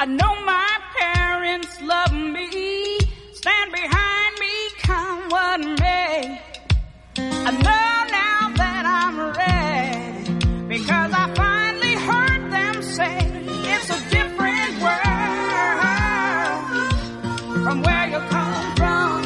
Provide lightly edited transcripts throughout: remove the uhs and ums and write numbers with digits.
I know my parents love me, stand behind me, come what may. I know now that I'm ready, because I finally heard them say it's a different world from where you come from.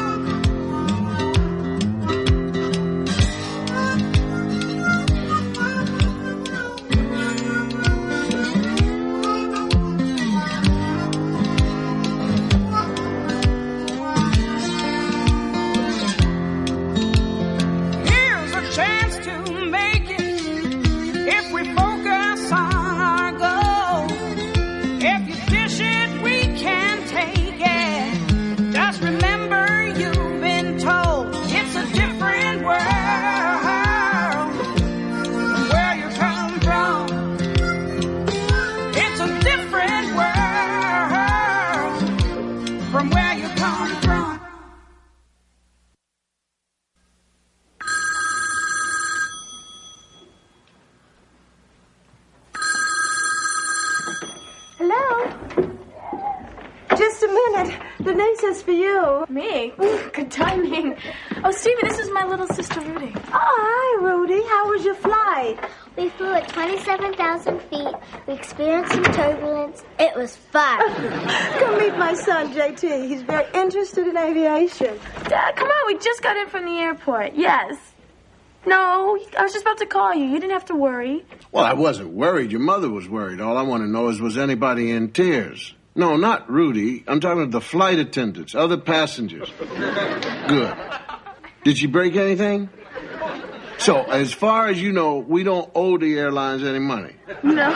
Denise is for you. Me? Good timing. Oh, Stevie, this is my little sister, Rudy. Oh, hi, Rudy. How was your flight? We flew at 27,000 feet. We experienced some turbulence. It was fun. Come meet my son, JT. He's very interested in aviation. Dad, come on. We just got in from the airport. Yes. No, I was just about to call you. You didn't have to worry. Well, I wasn't worried. Your mother was worried. All I want to know is, was anybody in tears? No, not Rudy. I'm talking about the flight attendants, other passengers. Good. Did she break anything? So, as far as you know, we don't owe the airlines any money. No.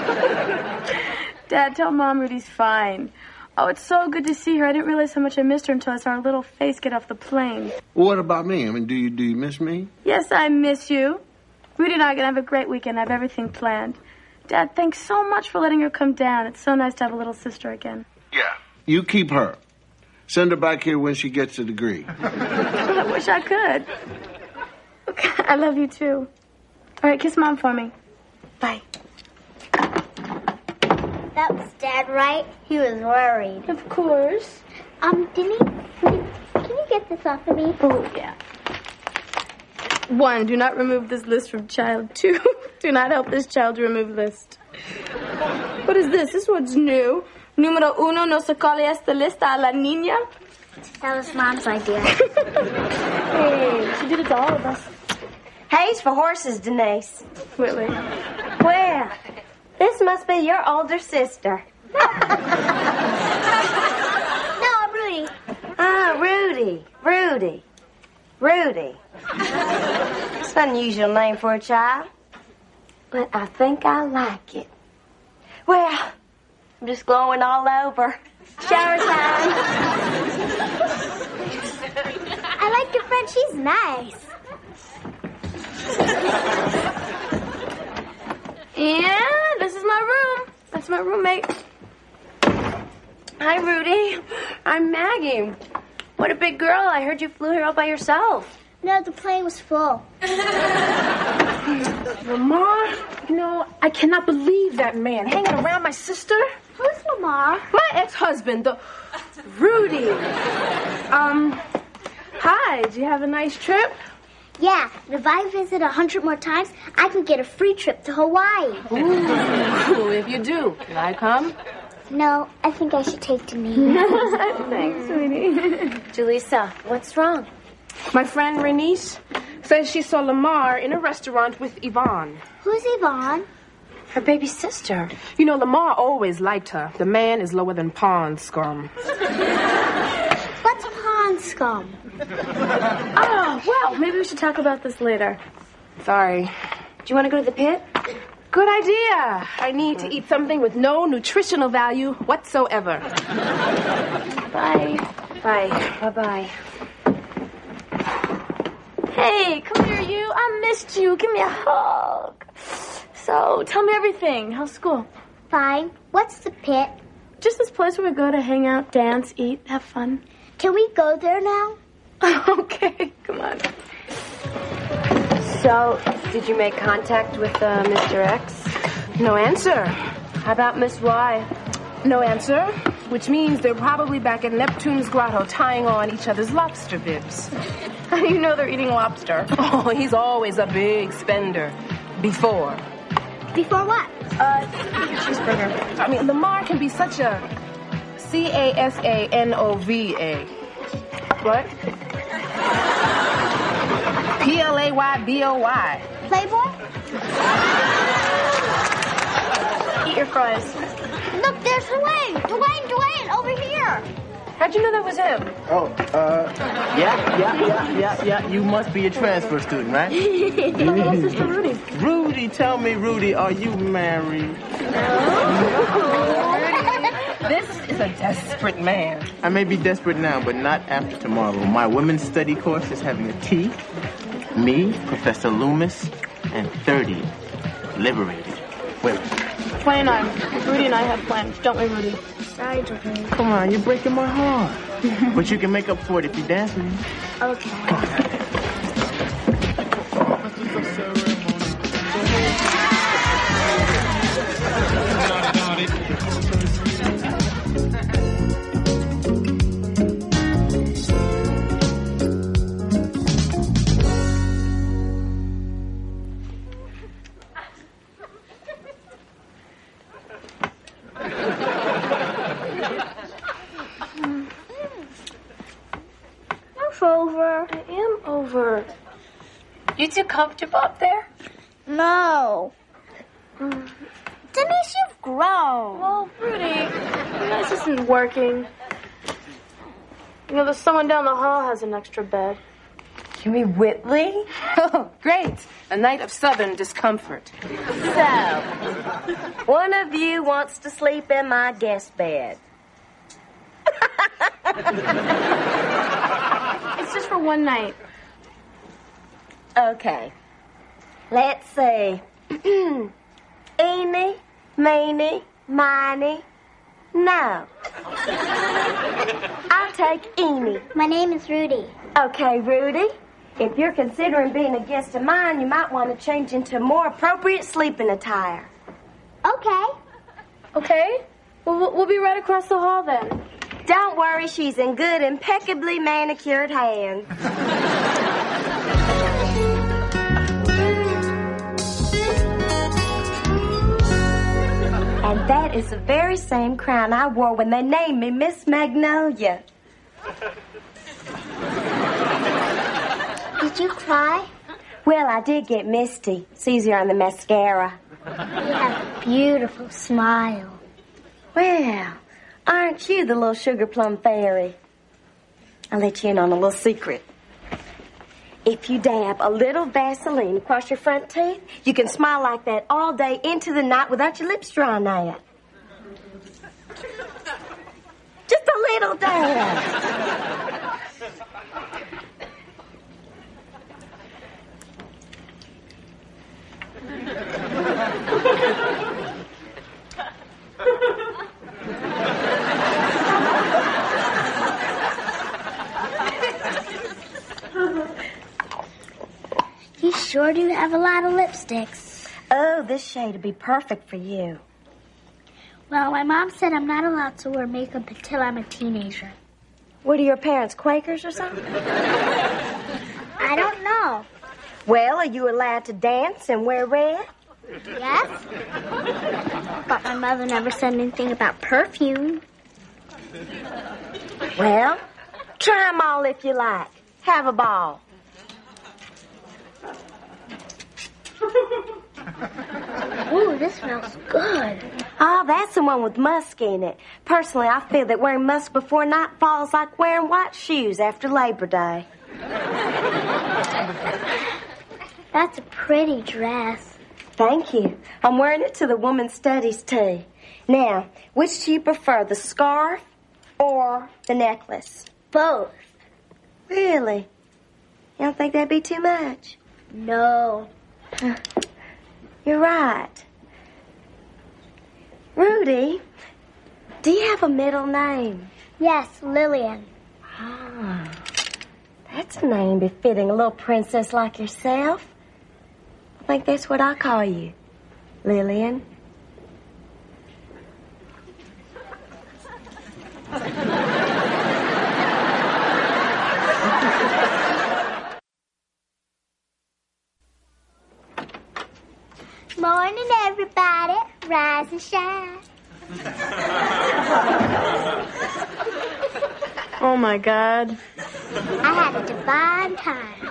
Dad, tell Mom Rudy's fine. Oh, it's so good to see her. I didn't realize how much I missed her until I saw her little face get off the plane. Well, what about me? I mean, do you miss me? Yes, I miss you. Rudy and I are going to have a great weekend. I have everything planned. Dad, thanks so much for letting her come down. It's so nice to have a little sister again. Yeah. You keep her. Send her back here when she gets a degree. I wish I could. Okay, I love you, too. All right, kiss Mom for me. Bye. That was Dad, right? He was worried. Of course. Denise, can you get this off of me? Oh, yeah. 1, do not remove this list from child. 2, do not help this child remove list. What is this? This one's new. Número 1, no se cole esta lista a la niña. That was Mom's idea. Hey, she did it to all of us. Hay's for horses, Denise. Whitley. Well, this must be your older sister. No, Rudy. Ah, Rudy. It's an unusual name for a child, but I think I like it. Well, I'm just glowing all over. Shower time. I like your friend. She's nice. And this is my room. That's my roommate. Hi, Rudy. I'm Maggie. What a big girl. I heard you flew here all by yourself. No, the plane was full. Lamar, I cannot believe that man hanging around my sister. Who's Lamar? My ex-husband, Rudy. Hi, did you have a nice trip? Yeah, and if I visit 100 more times, I can get a free trip to Hawaii. Ooh, if you do, can I come? No, I think I should take Denise. Thanks, sweetie. Julissa, what's wrong? My friend Renice says she saw Lamar in a restaurant with Yvonne. Who's Yvonne? Her baby sister. Lamar always liked her. The man is lower than pond scum. What's pond scum? Oh, well, maybe we should talk about this later. Sorry. Do you want to go to the pit? Good idea. I need to eat something with no nutritional value whatsoever. Bye. Bye. Bye-bye. Hey, come here, you. I missed you. Give me a hug. So, tell me everything. How's school? Fine. What's the pit? Just this place where we go to hang out, dance, eat, have fun. Can we go there now? Okay, come on. So, did you make contact with Mr. X? No answer. How about Miss Y? No answer, which means they're probably back at Neptune's grotto tying on each other's lobster bibs. How do you know they're eating lobster? Oh, he's always a big spender. Before. Before what? Cheeseburger. I mean, Lamar can be such a Casanova. What? Playboy. Playboy? Eat your fries. Look, there's Dwayne, over here. How'd you know that was him? Yeah. You must be a transfer student, right? Sister Rudy. Rudy, tell me, Rudy, are you married? This is a desperate man. I may be desperate now, but not after tomorrow. My women's study course is having a tea. Me, Professor Loomis, and 30 liberated women. Dwayne and I, Rudy and I have plans, don't we, Rudy? Sorry, Dwayne. Come on, you're breaking my heart. But you can make up for it if you dance with me. Okay. Over. I am over. You too comfortable up there? No. Denise, you've grown. Well, Rudy, this isn't working. You know, there's someone down the hall has an extra bed. You mean Whitley? Oh, great. A night of southern discomfort. So, one of you wants to sleep in my guest bed. It's just for one night. Okay. Let's see. Eeny, meeny, miny, no. I'll take Eeny. My name is Rudy. Okay, Rudy. If you're considering being a guest of mine, you might want to change into more appropriate sleeping attire. Okay. Okay? Well, we'll be right across the hall then. Don't worry, she's in good, impeccably manicured hands. And that is the very same crown I wore when they named me Miss Magnolia. Did you cry? Well, I did get misty. It's easier on the mascara. You have a beautiful smile. Well, aren't you the little sugar plum fairy? I'll let you in on a little secret. If you dab a little Vaseline across your front teeth, you can smile like that all day into the night without your lips drying out. Just a little dab. You sure do have a lot of lipsticks. Oh, this shade would be perfect for you. Well, my mom said I'm not allowed to wear makeup until I'm a teenager. What are your parents, Quakers or something? I don't know. Well, are you allowed to dance and wear red? Yes? But my mother never said anything about perfume. Well, try 'em all if you like. Have a ball. Ooh, this smells good. Oh, that's the one with musk in it. Personally, I feel that wearing musk before nightfall is like wearing white shoes after Labor Day. That's a pretty dress. Thank you. I'm wearing it to the women's studies tea. Now, which do you prefer, the scarf or the necklace? Both. Really? You don't think that'd be too much? No. You're right. Rudy, do you have a middle name? Yes, Lillian. Ah, that's a name befitting a little princess like yourself. I think that's what I call you, Lillian. Morning, everybody. Rise and shine. Oh, my God. I had a divine time.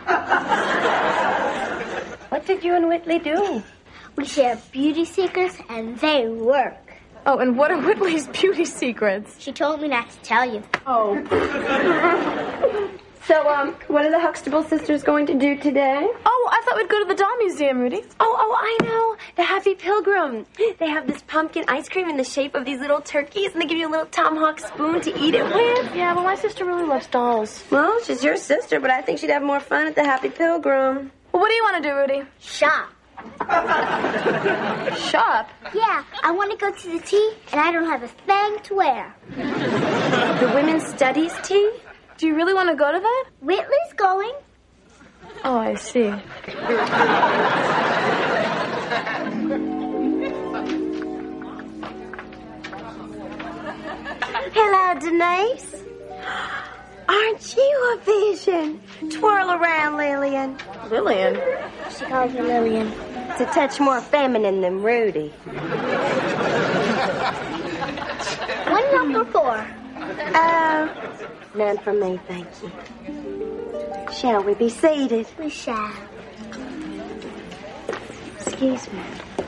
What did you and Whitley do? We share beauty secrets, and they work. Oh, and what are Whitley's beauty secrets? She told me not to tell you. Oh. So, what are the Huxtable sisters going to do today? Oh, I thought we'd go to the doll museum, Rudy. Oh, I know. The Happy Pilgrim. They have this pumpkin ice cream in the shape of these little turkeys, and they give you a little tomahawk spoon to eat it with. Yeah, but my sister really loves dolls. Well, she's your sister, but I think she'd have more fun at the Happy Pilgrim. Well, what do you want to do, Rudy? Shop. Shop? Yeah, I want to go to the tea, and I don't have a thing to wear. The women's studies tea? Do you really want to go to that? Whitley's going. Oh, I see. Hello, Denise. Aren't you a vision? Twirl around, Lillian. Lillian? She calls me Lillian. It's a touch more feminine than Rudy. One number 4. None from me, thank you. Shall we be seated? We shall. Excuse me.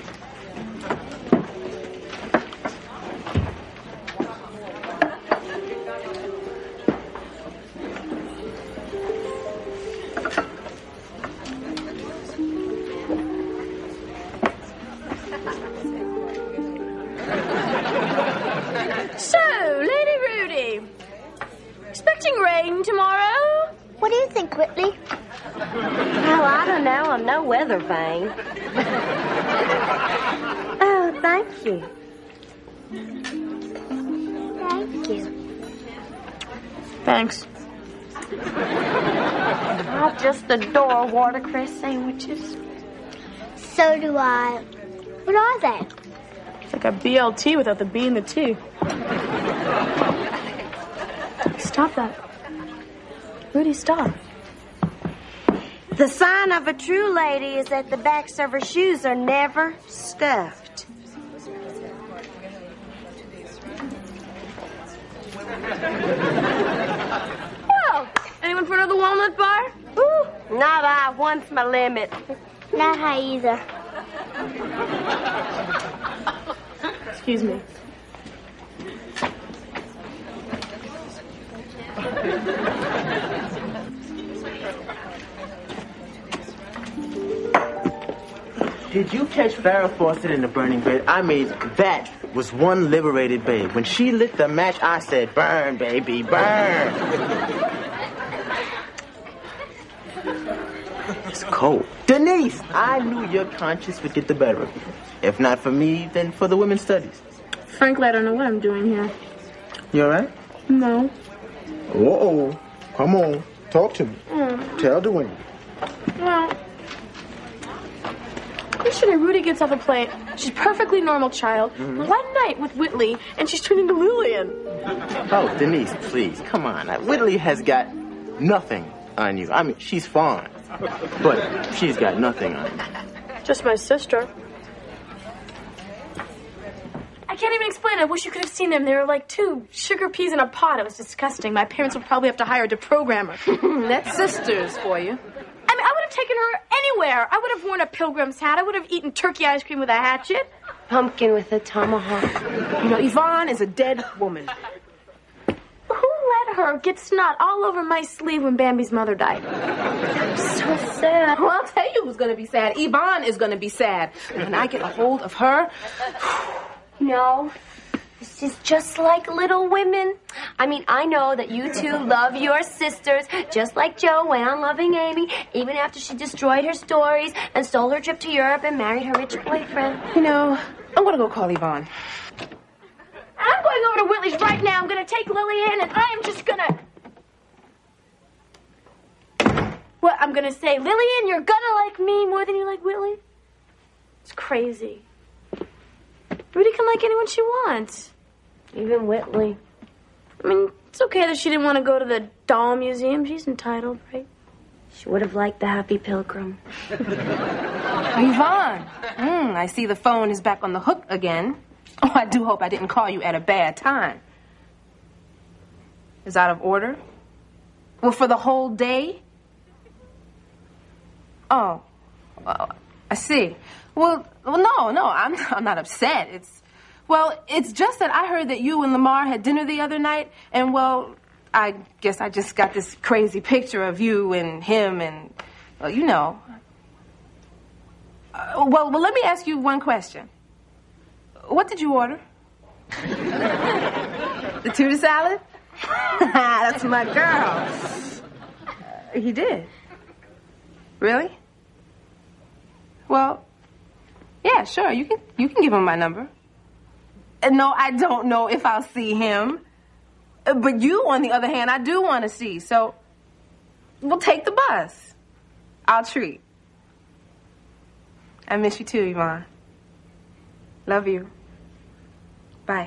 So, Lady Rudy, expecting rain tomorrow? What do you think, Whitley? Oh, I don't know. I'm no weather vane. Oh, thank you. Thank you. Thanks. I just adore watercress sandwiches. So do I. What are they? It's like a BLT without the B and the T. Stop that. Rudy, stop. The sign of a true lady is that the backs of her shoes are never scuffed. Well, anyone for another walnut bar? Ooh, not I. One's my limit. Not high either. Excuse me. Did you catch Farrah Fawcett in the burning bed? I mean, that was one liberated babe. When she lit the match, I said, burn, baby, burn. It's cold. Denise, I knew your conscience would get the better of you. If not for me, then for the women's studies. Frankly, I don't know what I'm doing here. You all right? No. Uh-oh. Come on. Talk to me. Tell Dwayne. Well, yesterday Rudy gets off a plane. She's a perfectly normal child. One night with Whitley, and she's turned into Lillian. Oh, Denise, please, come on. Whitley has got nothing on you. I mean, she's fine, but she's got nothing on you. Just my sister. I can't even explain. I wish you could have seen them. They were like 2 sugar peas in a pot. It was disgusting. My parents would probably have to hire a deprogrammer. That's sisters for you. I mean, I would have taken her anywhere. I would have worn a pilgrim's hat. I would have eaten turkey ice cream with a hatchet. Pumpkin with a tomahawk. You know, Yvonne is a dead woman. Who let her get snot all over my sleeve when Bambi's mother died? So sad. Well, I'll tell you who's going to be sad. Yvonne is going to be sad. When I get a hold of her... No, this is just like Little Women. I mean, I know that you two love your sisters, just like Jo went on loving Amy, even after she destroyed her stories and stole her trip to Europe and married her rich boyfriend. You know, I'm going to go call Yvonne. I'm going over to Whitley's right now. I'm going to take Lillian, and I am just going to... Well, I'm going to say, Lillian, you're going to like me more than you like Whitley? It's crazy. Rudy can like anyone she wants. Even Whitley. I mean, it's okay that she didn't want to go to the doll museum. She's entitled, right? She would have liked the Happy Pilgrim. Yvonne, I see the phone is back on the hook again. Oh, I do hope I didn't call you at a bad time. Is out of order? Well, for the whole day? Oh, well, I see. Well, no, I'm not upset. It's just that I heard that you and Lamar had dinner the other night, and, well, I guess I just got this crazy picture of you and him and, well, you know. Well, let me ask you one question. What did you order? The tuna salad? That's my girl. He did. Really? Well, yeah, sure. You can give him my number. No, I don't know if I'll see him. But you, on the other hand, I do want to see. So, we'll take the bus. I'll treat. I miss you too, Yvonne. Love you. Bye.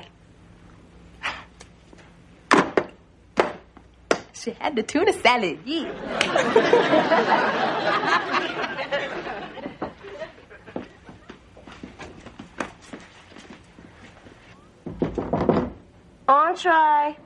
She had the tuna salad, yeah. Entree.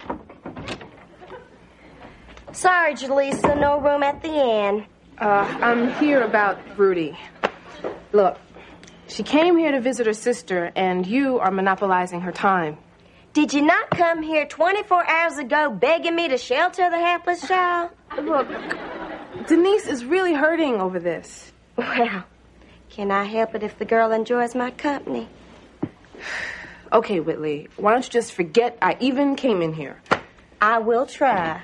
Sorry, Jaleesa, no room at the inn. I'm here about Rudy. Look, she came here to visit her sister, and you are monopolizing her time. Did you not come here 24 hours ago begging me to shelter the hapless child? Look, Denise is really hurting over this. Well, can I help it if the girl enjoys my company? Okay, Whitley, why don't you just forget I even came in here? I will try.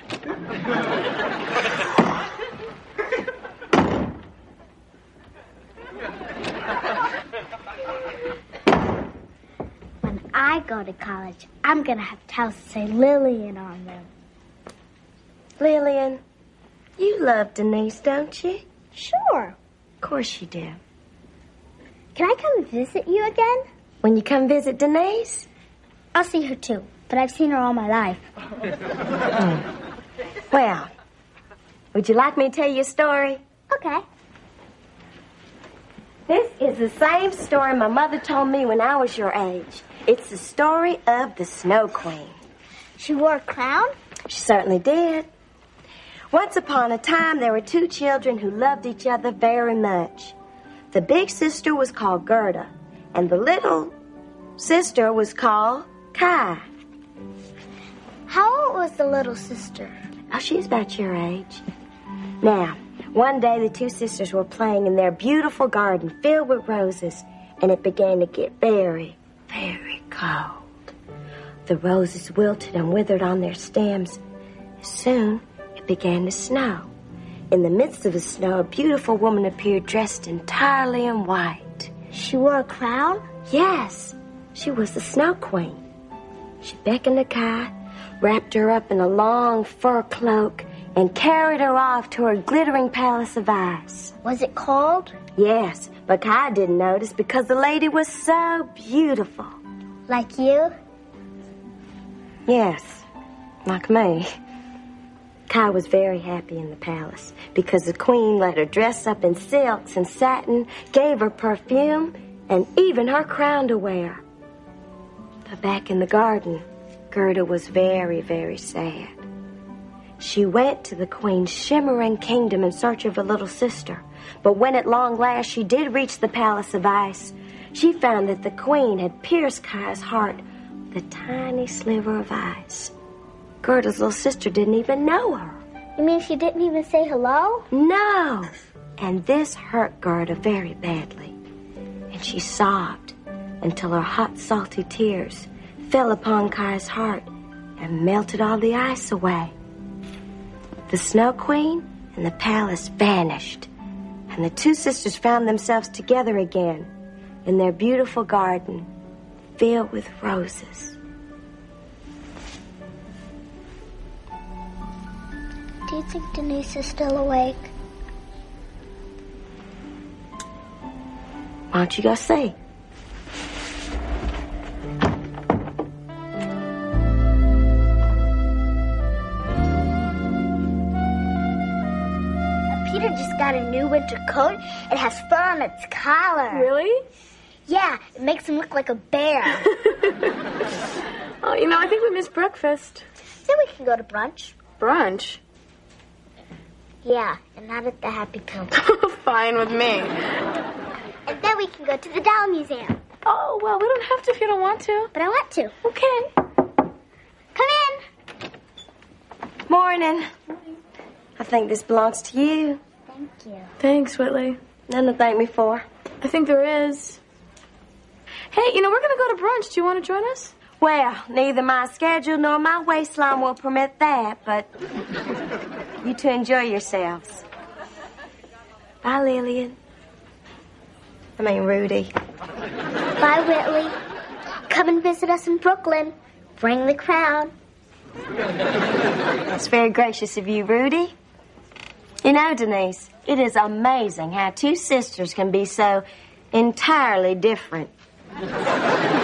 When I go to college, I'm going to have towels that say Lillian on them. Lillian, you love Denise, don't you? Sure. Of course you do. Can I come visit you again? When you come visit Denise? I'll see her too, but I've seen her all my life. Well, would you like me to tell you a story? Okay. This is the same story my mother told me when I was your age. It's the story of the Snow Queen. She wore a crown? She certainly did. Once upon a time, there were two children who loved each other very much. The big sister was called Gerda, and the little sister was called Kai. How old was the little sister? Oh, she's about your age. Now, one day the two sisters were playing in their beautiful garden filled with roses, and it began to get very, very cold. The roses wilted and withered on their stems. Soon, it began to snow. In the midst of the snow, a beautiful woman appeared dressed entirely in white. She wore a crown? Yes, she was the Snow Queen. She beckoned to Kai, wrapped her up in a long fur cloak, and carried her off to her glittering palace of ice. Was it cold? Yes, but Kai didn't notice because the lady was so beautiful. Like you? Yes, like me. Kai was very happy in the palace because the queen let her dress up in silks and satin, gave her perfume, and even her crown to wear. But back in the garden, Gerda was very, very sad. She went to the queen's shimmering kingdom in search of her little sister. But when at long last she did reach the palace of ice, she found that the queen had pierced Kai's heart with a tiny sliver of ice. Gerda's little sister didn't even know her. You mean she didn't even say hello? No. And this hurt Gerda very badly. And she sobbed until her hot, salty tears fell upon Kai's heart and melted all the ice away. The Snow Queen and the palace vanished, and the two sisters found themselves together again in their beautiful garden filled with roses. Do you think Denise is still awake? Why don't you go see? got a new winter coat. It has fur on its collar. Really? Yeah, it makes him look like a bear. Oh, I think we missed breakfast. Then we can go to brunch. Brunch? Yeah, and not at the Happy Pill. Fine with me. And then we can go to the doll museum. Oh, well, we don't have to if you don't want to. But I want to. Okay. Come in. Morning. I think this belongs to you. Thank you. Thanks, Whitley. Nothing to thank me for. I think there is. Hey, we're going to go to brunch. Do you want to join us? Well, neither my schedule nor my waistline will permit that, but you two enjoy yourselves. Bye, Lillian. I mean, Rudy. Bye, Whitley. Come and visit us in Brooklyn. Bring the crown. That's very gracious of you, Rudy. Denise, it is amazing how two sisters can be so entirely different.